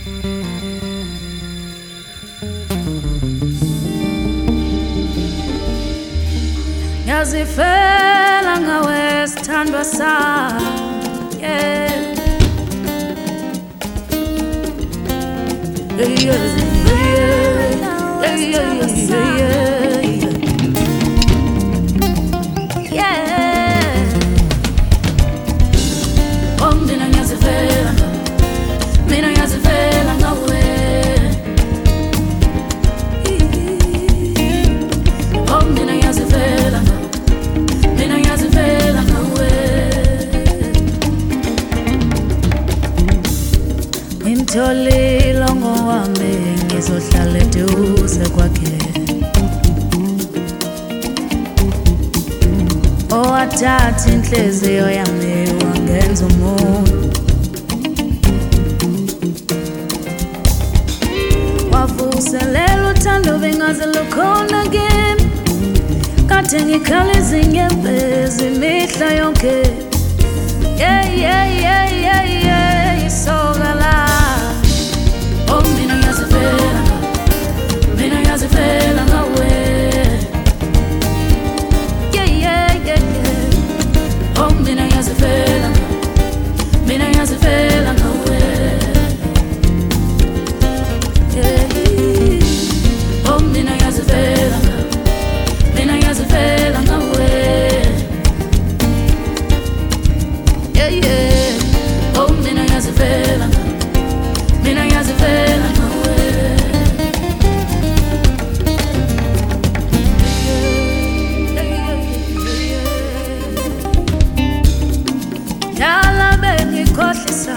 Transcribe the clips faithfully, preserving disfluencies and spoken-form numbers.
Yazifela ngawe sithandwa sami, yeah. Yeah, yeah, yeah, yeah, yeah, yeah. Oh, mina yazifela, mina yazifela ngawe. Oh, mina yazifela, mina yazifela ngawe. Ngimtholile ngowami ngizohlala eduze kwakhe. Owathatha inhliziyo yami wangenza umuntu. Wavuselela uthando bengaze lukhona kimi. Kade ngikhala izinyembezi imihla yonke. Yeah, yeah, yeah, yeah, yeah, isoka la. Oh, mina yazifela, mina yazifela ngawe. Yeah, yeah, yeah, yeah. Oh, mina yazifela, mina yazifela ngawe. Yeah. Oh, mina yazifela, mina yazifela ngawe. Yeah, yeah. Oh, mina yazifela, mina yazifela ngawe. Dala bengikhohlisa,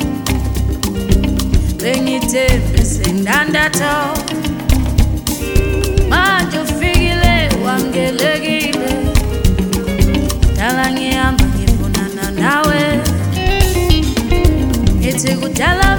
bengithembise ndandatho. Manje ufikile wangelekile. Dala ngihamba ngifunana nawe. Ngithi kudala